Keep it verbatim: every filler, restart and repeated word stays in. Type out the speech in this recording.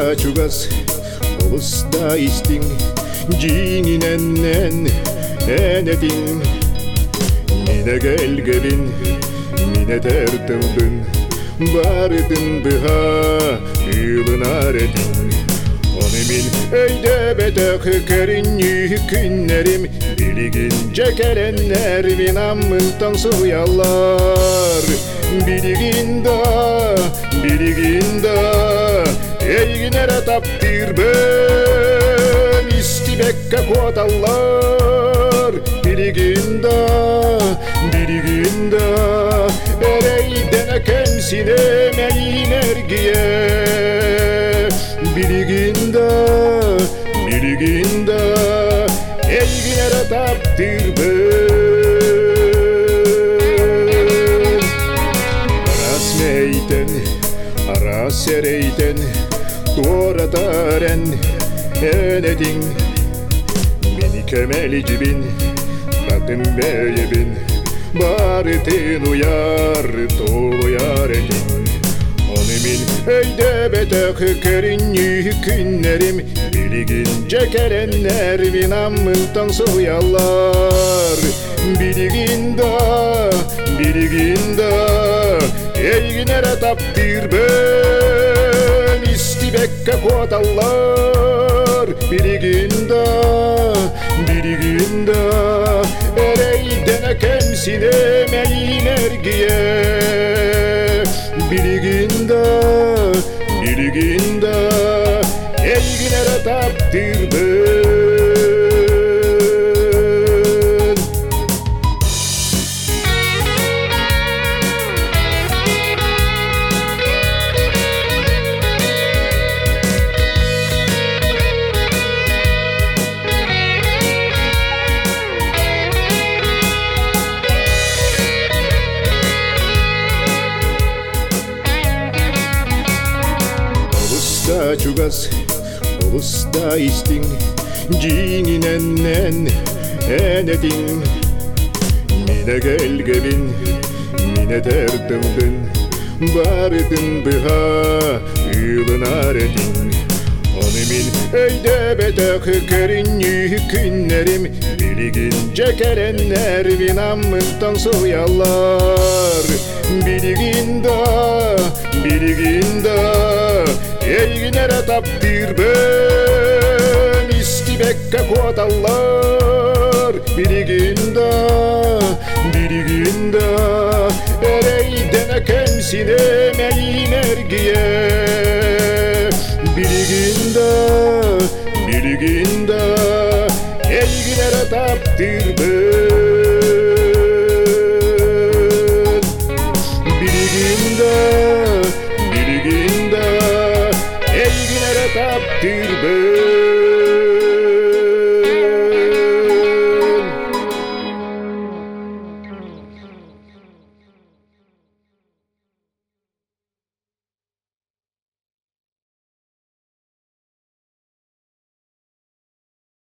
чугас олыста истиң жиңиненен энетиң мине келгебин мине тертылдың бардын быха ыйлынар этиң оны мин өйдө бетек керинни күннерим билигин жекереннер мин аммын таңсуялар билигин да билигин да эйгинере таптырбын истибекке куаталлар билигин да билигин да эрейден экенсине энергия билигин да билигин да эйгинере таптырбын расмейтен арас эрейтен туоратарен энетиң мени кемели жибин татын бейебин барытын уяр толуяр этиң оны мин өйдө бетек керинни күннерим билигин жекереннер мин аммын таңсуялар билигин да билигин да эйгинере таптырбын истибекке куаталлар билигин да билигин да эрейден экенсине энергия билигин да билигин да эйгинере таптырбын чугас олыста истиң жиңиненен энетиң мине келгебин мине тертылдың бардын быха ыйлынар этиң оны мин өйдө бетек керинни күннерим билигин жекереннер мин аммын таңсуялар билигин да билигин да эйгинере таптырбын истибекке куаталлар билигин да билигин да эрейден экенсине энергия билигин да билигин да эйгинере таптырбын